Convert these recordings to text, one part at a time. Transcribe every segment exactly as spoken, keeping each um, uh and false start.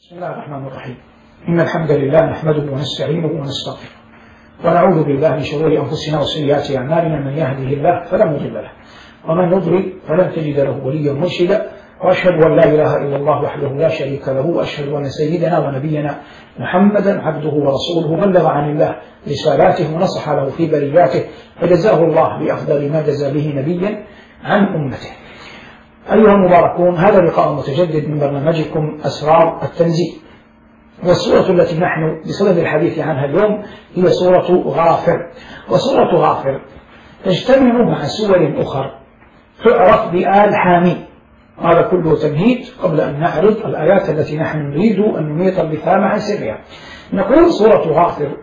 بسم الله الرحمن الرحيم. إن الحمد لله نحمده ونستعينه ونستغفره ونعوذ بالله من شرور أنفسنا وسيئات أعمالنا، من يهده الله فلا مضل له ومن يضلل فلن تجد له وليا مرشدا، وأشهد أن لا إله إلا الله وحده لا شريك له، وأشهد أن سيدنا ونبينا محمدا عبده ورسوله بلغ عن الله رسالاته ونصح له في برياته، فجزاه الله بأفضل ما جزى به نبيا عن أمته. أيها المباركون، هذا لقاء متجدد من برنامجكم أسرار التنزيل، والسورة التي نحن بصدد الحديث عنها اليوم هي سورة غافر. وسورة غافر تجتمع مع سور أخرى تعرف بآل حامين. هذا كله تمهيد قبل أن نعرض الآيات التي نحن نريد أن نميط اللثام عن سرها. نقول سورة غافر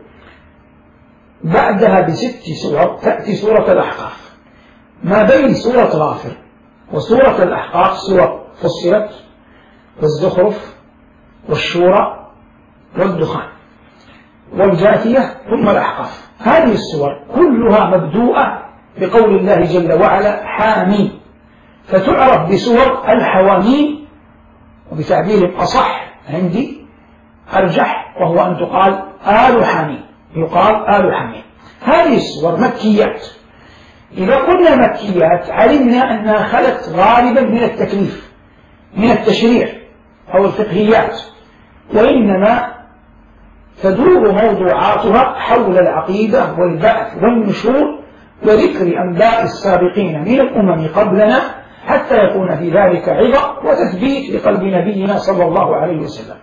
بعدها بست سور تأتي سورة الأحقاف. ما بين سورة غافر وسورة الأحقاف سورة فصلت والزخرف والشورى والدخان والجاثية ثم الأحقاف. هذه السور كلها مبدوءة بقول الله جل وعلا حامين، فتعرف بسور الحواميم، وبتعبير أصح عندي أرجح وهو أن تقال آل حامين، يقال آل حامين. هذه السور مكيات. إذا قلنا مكيات علمنا أنها خلت غالبا من التكليف، من التشريع أو الفقهيات، وإنما تدور موضوعاتها حول العقيدة والبعث والنشور وذكر أنباء السابقين من الأمم قبلنا، حتى يكون في ذلك عظة وتثبيت لقلب نبينا صلى الله عليه وسلم.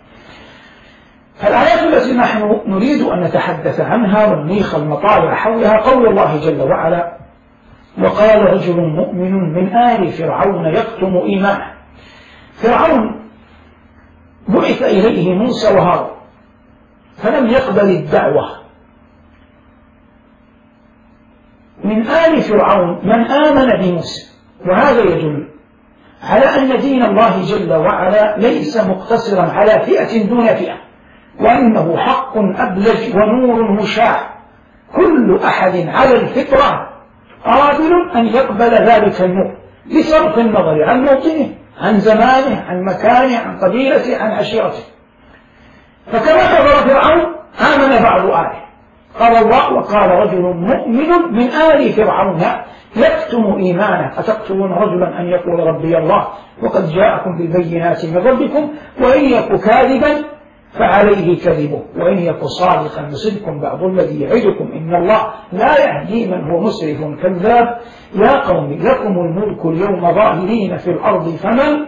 الآيات التي نحن نريد أن نتحدث عنها ونميخ المطالع حولها قول الله جل وعلا: وقال رجل مؤمن من آل فرعون يكتم إيمانه. فرعون بعث إليه موسى وهارون فلم يقبل الدعوة. من آل فرعون من آمن بموسى، وهذا يدل على أن دين الله جل وعلا ليس مقتصرا على فئة دون فئة، وأنه حق أبلج ونور مشاع، كل أحد على الفطرة قابل أن يقبل ذلك النور بصرف النظر عن موطنه، عن زمانه، عن مكانه، عن قبيلته، عن عشيرته. فكما كفر فرعون آمن بعض آله. قال الله: وقال رجل مؤمن من آل فرعون يكتم إيمانه أتقتلون رجلا أن يقول ربي الله وقد جاءكم بالبينات من ربكم وإن يك كاذبا فعليه كذبه وإن يك صادقا يصبكم بعض الذي يعدكم إن الله لا يهدي من هو مسرف كذاب. يا قوم لكم الملك اليوم ظاهرين في الأرض فمن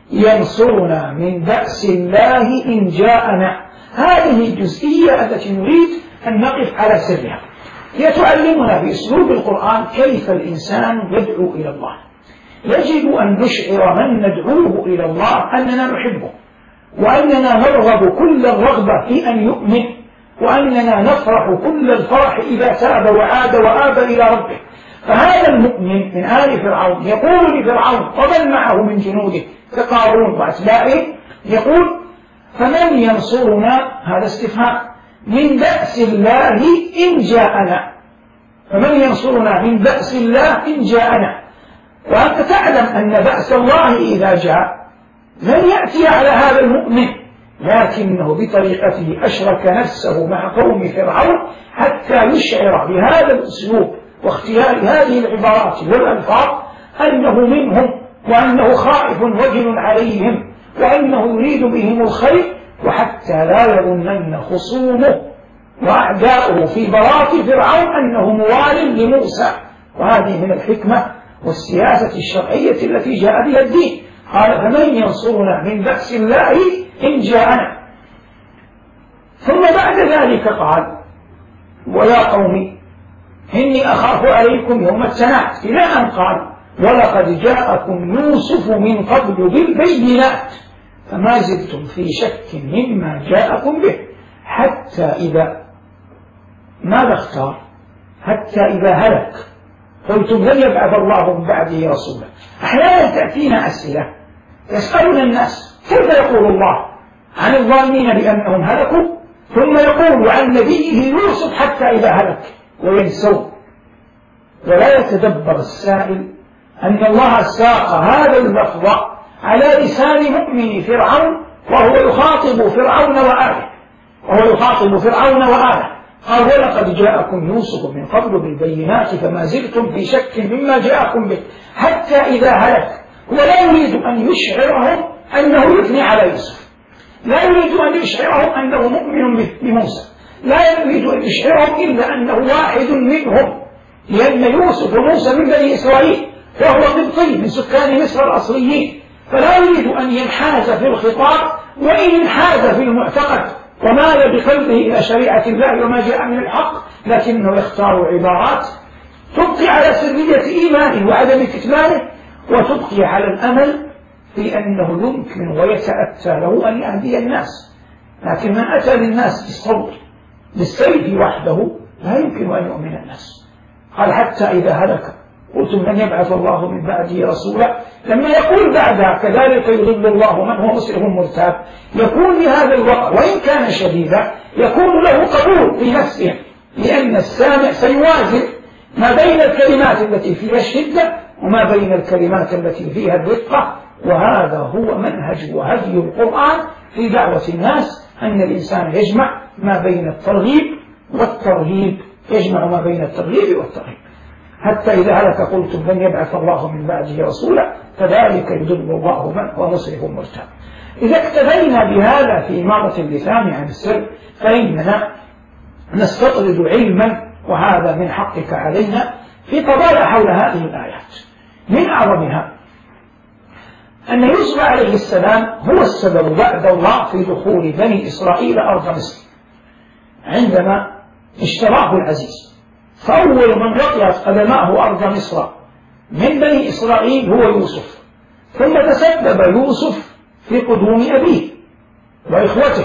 ينصرنا من بأس الله إن جاءنا. هذه الجزئية التي نريد أن نقف على سرها، هي تعلمنا بأسلوب القرآن كيف الإنسان يدعو إلى الله. يجب أن نشعر من ندعوه إلى الله أننا نحبه، وأننا نرغب كل الرغبة في أن يؤمن، وأننا نفرح كل الفرح إذا تاب وعاد وآب إلى ربه. فهذا المؤمن من آل فرعون يقول لفرعون ومن معه من جنوده كقارون وأتباعه، يقول: فمن ينصرنا؟ هذا استفهام من بأس الله إن جاءنا. فمن ينصرنا من بأس الله إن جاءنا. وأنت تعلم أن بأس الله إذا جاء لن يأتي على هذا المؤمن، لكنه بطريقته أشرك نفسه مع قوم فرعون حتى يشعر بهذا الأسلوب واختيار هذه العبارات والألفاظ أنه منهم، وأنه خائف وجل عليهم، وأنه يريد بهم الخير، وحتى لا يظنن خصومه وأعداؤه في بلاط فرعون أنه موال لموسى. وهذه من الحكمة والسياسة الشرعية التي جاء بها الدين. قال: فمن ينصرنا من بأس الله إن جاءنا. ثم بعد ذلك قال: ويا قوم إني أخاف عليكم يوم التناد، إلى أن قال: ولقد جاءكم يوسف من قبل بالبينات فما زلتم في شك مما جاءكم به حتى إذا ماذا اختار؟ حتى إذا هلك قلتم لن يبعث الله من بعده رسولا. أحيانا تأتينا أسئلة يسألنا الناس: كيف يقول الله عن الظالمين بأنهم هلكوا ثم يقول عن نبيه يوسف حتى إذا هلك، وينسون؟ ولا يتدبر السائل أن الله ساق هذا اللفظ على لسان مؤمن فرعون وهو يخاطب فرعون وآله وهو يخاطب فرعون وآله قال ولقد جاءكم يوسف من قبل بالبينات فما زلتم في شك مما جاءكم به حتى إذا هلك. هو لا يريد أن يشعرهم أنه يثني على يوسف، لا يريد أن يشعرهم أنه مؤمن بموسى، لا يريد أن يشعرهم إلا أنه واحد منهم، لأن يوسف وموسى من بني إسرائيل وهو قبطي من سكان مصر الأصليين، فلا يريد أن ينحاز في الخطاب وإن انحاز في المعتقد ومال بقلبه إلى شريعة الله وما جاء من الحق، لكنه يختار عبارات تبقي على سرية إيمانه وعدم كتمانه وتبقي على الأمل في أنه يمكن ويتأتى له أن يهدي الناس. لكن من أتى للناس بالصوت بالسيف وحده لا يمكن أن يؤمن الناس. قال حتى إذا هلك قلتم لن يبعث الله من بعده رسولا، لما يقول بعدها كذلك يضل الله من هو مسرف مرتاب، يكون لهذا الوقع وإن كان شديدا يكون له قبول في نفسه، لأن السامع سيوازن ما بين الكلمات التي فيها الشدة وما بين الكلمات التي فيها الرقة. وهذا هو منهج وهدي القرآن في دعوة الناس، أن الإنسان يجمع ما بين الترغيب والترهيب، يجمع ما بين الترغيب والترهيب. حتى إذا هلك قلتم لن يبعث الله من بعده رسولا كذلك يضل الله من هو مسرف مرتاب. إذا اكتفينا بهذا في إمارة اللسان عن السر فإننا نستطرد علما، وهذا من حقك علينا في قضايا حول هذه الآيات. من أعظمها أن يوسف عليه السلام هو السبب بعد الله في دخول بني إسرائيل أرض مصر عندما اشتراه العزيز. فأول من رقيت قدماه أرض مصر من بني إسرائيل هو يوسف، ثم تسبب يوسف في قدوم أبيه وإخوته،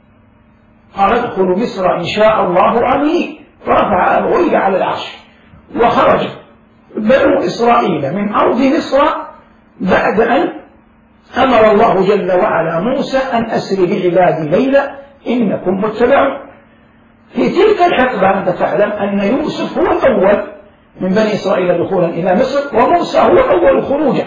قال ادخلوا مصر إن شاء الله آمنين، ورفع أبويه على العرش. وخرج بنو إسرائيل من أرض مصر بعد أن أمر الله جل وعلا موسى أن أسر بعبادي ليلا إنكم متبعون. في تلك الحقبة أنت تعلم أن يوسف هو الأول من بني إسرائيل دخولا إلى مصر، وموسى هو الأول خروجا.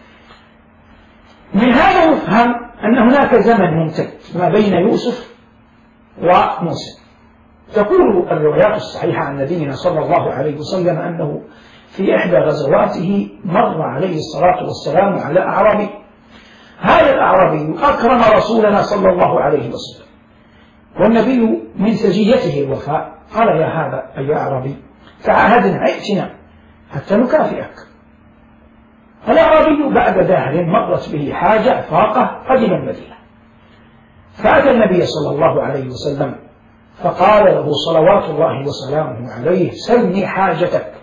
من هذا يفهم أن هناك زمن ممتد ما بين يوسف وموسى. تقول الروايات الصحيحة عن نبينا صلى الله عليه وسلم أنه في إحدى غزواته مر عليه الصلاة والسلام على أعرابي، هذا الأعرابي أكرم رسولنا صلى الله عليه وسلم، والنبي من سجيته الوفاء قال يا هذا أي أعرابي تعاهدنا ائتنا حتى نكافئك. الأعرابي بعد دهر مرت به حاجة فاقة قدم المدينة، فأتى النبي صلى الله عليه وسلم فقال له صلوات الله وسلامه عليه سلني حاجتك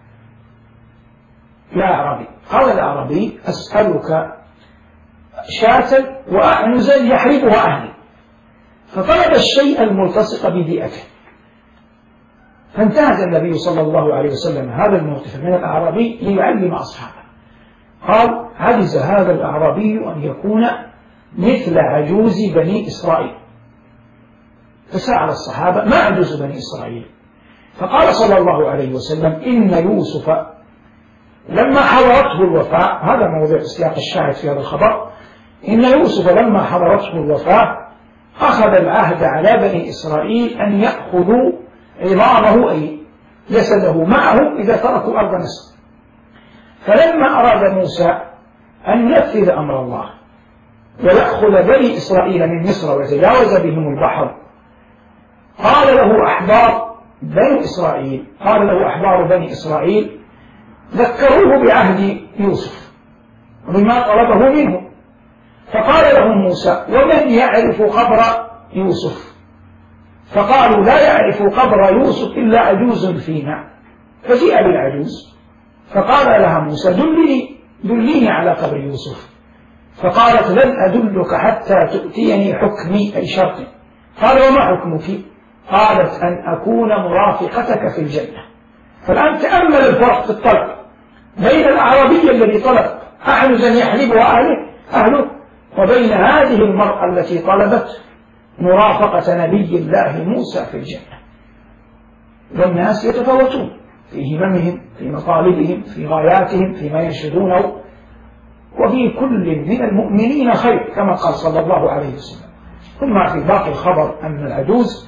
يا أعرابي. قال الأعرابي أسألك شاة وأعنزا يحربها أهلي، فطلب الشيء الملتصق ببيئته. فانتهز النبي صلى الله عليه وسلم هذا الموقف من الأعرابي ليعلم أصحابه. قال عجز هذا الأعرابي أن يكون مثل عجوز بني إسرائيل، فسأل الصحابة ما عجوز بني إسرائيل؟ فقال صلى الله عليه وسلم إن يوسف لما حضرته الوفاة، هذا موضوع سياق الشاهد في هذا الخبر، إن يوسف لما حضرته الوفاة أخذ العهد على بني إسرائيل أن يأخذوا عظامه أي جسده معه إذا تركوا أرض مصر. فلما أراد موسى أن ينفذ أمر الله ويأخذ بني إسرائيل من مصر ويتجاوز بهم البحر، قال له أحبار بني إسرائيل قال له أحبار بني إسرائيل ذكروه بعهد يوسف وبما طلبه منه، فقال له موسى ومن يعرف قبر يوسف؟ فقالوا لا يعرف قبر يوسف إلا عجوز فينا. فجيء بالعجوز فقال لها موسى دلني دليني على قبر يوسف. فقالت لن أدلك حتى تؤتيني حكمي أي شرطي. قال وما حكمك؟ قالت أن أكون مرافقتك في الجنة. فالآن تأمل الفرق في الطلب بين الأعرابي الذي طلب أحنزا يحلبها أهله, أهله وبين هذه المرأة التي طلبت مرافقة نبي الله موسى في الجنة. والناس يتفاوتون في هممهم، في مطالبهم، في غاياتهم، فيما ينشدونه، وفي كل من المؤمنين خير كما قال صلى الله عليه وسلم. ثم في باقي الخبر أن العجوز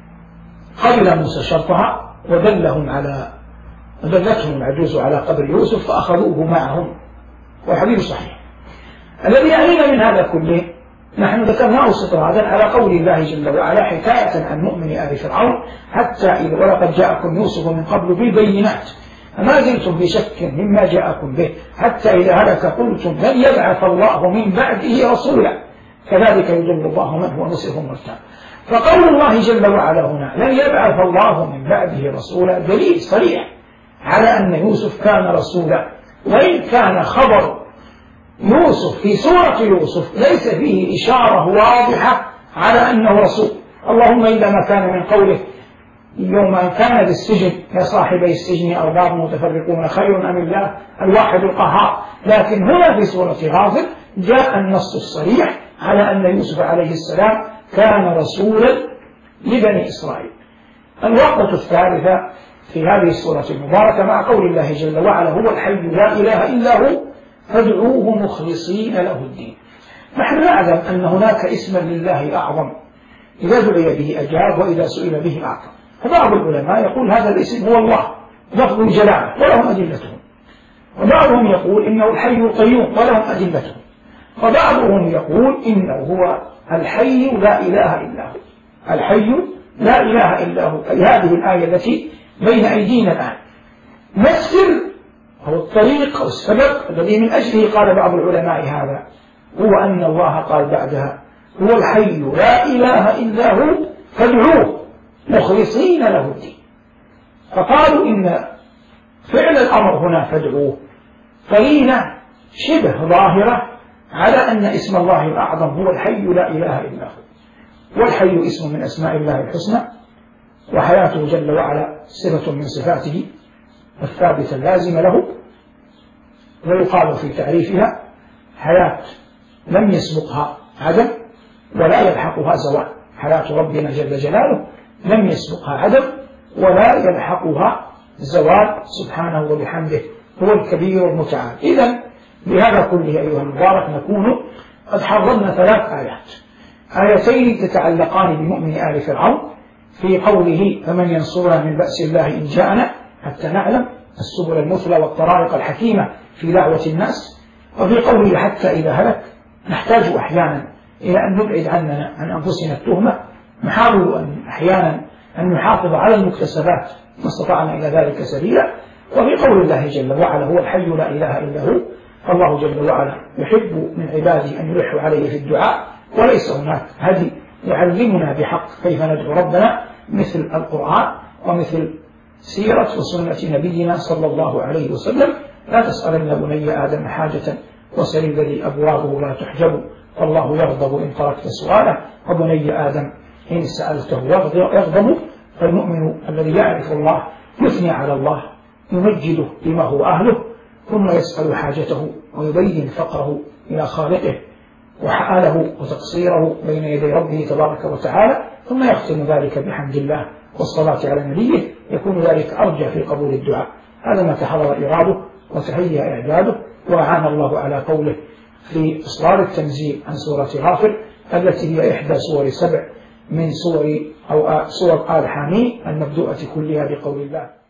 قبل موسى شرطها ودلهم على ودلتهم العجوز على قبر يوسف فأخذوه معهم، والحديث صحيح. الذي يعنينا من هذا كله نحن ذكرناه استطرادا على قول الله جل وعلا حكاية عن مؤمن آل فرعون حتى إذا ولقد جاءكم يوسف من قبل بالبينات فما زلتم في شك مما جاءكم به حتى إذا هلك قلتم لن يبعث الله من بعده رسولا كذلك يضل الله من هو مسرف مرتاب. فقول الله جل وعلا هنا لن يبعث الله من بعده رسولا دليل صريح على أن يوسف كان رسولا، وإن كان خبر يوسف في سورة يوسف ليس فيه إشارة واضحة على أنه رسول، اللهم إلا ما كان من قوله يوم أن كان بالسجن يا صاحبي السجن أرباب متفرقون خير أم الله الواحد القهار. لكن هنا في سورة غافر جاء النص الصريح على أن يوسف عليه السلام كان رسولا لبني إسرائيل. الوقفة الثالثة في هذه السورة المباركة مع قول الله جل وعلا هو الحي لا إله إلا هو فادعوه مخلصين له الدين. نحن نعلم أن هناك اسما لله أعظم إذا دعي به أجاب وإذا سئل به أعطى، فبعض العلماء يقول هذا الاسم هو الله لفظ الجلالة ولهم أدلتهم، وبعضهم يقول إنه الحي القيوم ولهم أدلتهم، وبعضهم يقول إنه هو الحي لا إله إلا هو الحي لا إله إلا هو. أي هذه الآية التي بين أيدينا الآن ما السر أو الطريق أو السبب الذي من أجله قال بعض العلماء هذا؟ هو أن الله قال بعدها هو الحي لا إله إلا هو فادعوه مخلصين له الدين. فقالوا إن فعل الأمر هنا فادعوه قرينة شبه ظاهرة على أن اسم الله الأعظم هو الحي لا إله إلا هو، والحي اسم من أسماء الله الحسنى، وحياته جل وعلا صفة من صفاته الثابتة اللازمة له، ويقال في تعريفها حياة لم يسبقها عدم ولا يلحقها زوال. حياة ربنا جل جلاله لم يسبقها عدم ولا يلحقها زوال سبحانه وبحمده، هو الكبير المتعال. إذن بهذا كله أيها المبارك نكون قد حررنا ثلاث آيات، آيتين تتعلقان بمؤمن آل فرعون في قوله فمن ينصرنا من بأس الله إن جاءنا حتى نعلم السبل المثلى والطرائق الحكيمة في دعوة الناس، وفي قوله حتى إذا هلك نحتاج أحيانا إلى أن نبعد عننا عن أنفسنا التهمة، نحاول أن أحيانا أن نحافظ على المكتسبات ما استطعنا إلى ذلك سبيلا. وفي قول الله جل وعلا هو الحي لا إله إلا هو، الله جل وعلا يحب من عباده أن يلحوا عليه في الدعاء، وليس هناك هدي يعلمنا بحق كيف ندعو ربنا مثل القرآن ومثل سيرة وسنة نبينا صلى الله عليه وسلم. لا تسألن بني آدم حاجة وسل الذي أبوابه لا تحجب، والله يغضب إن تركت سؤاله، وبني آدم إن سألته يغضب. فالمؤمن الذي يعرف الله يثني على الله يمجده بما هو أهله، ثم يسأل حاجته ويبين فقره إلى خالقه وحاله وتقصيره بين يدي ربه تبارك وتعالى، ثم يختم ذلك بحمد الله والصلاة على نبيه، يكون ذلك أرجى في قبول الدعاء. هذا ما تحضر إراده وتهيأ إعداده، وأعان الله على قوله في إصدار التنزيل عن سورة غافر التي هي إحدى سور سبع من سور أو سور آل حميم المبدوءة كلها بقول الله.